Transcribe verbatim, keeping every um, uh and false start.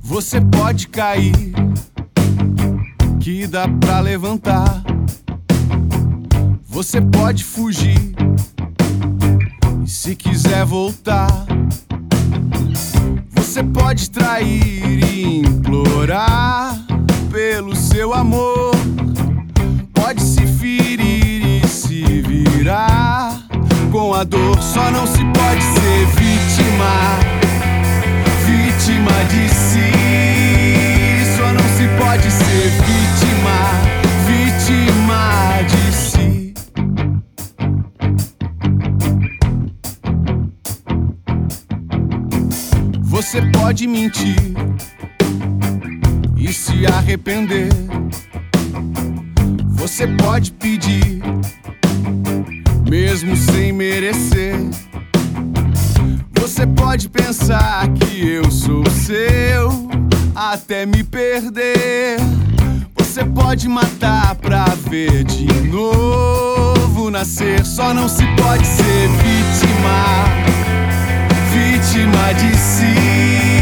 Você pode cair, que dá pra levantar. Você pode fugir, e se quiser voltar. Você pode trair e implorar pelo seu amor. Pode se ferir e se virar com a dor. Só não se pode ser vítima, vítima de si. Só não se pode ser vítima, vítima de si. Você pode mentir e se arrepender. Você pode pedir, mesmo sem merecer. Você pode pensar que eu sou seu, até me perder. Você pode matar pra ver de novo nascer. Só não se pode ser vítima, vítima de si.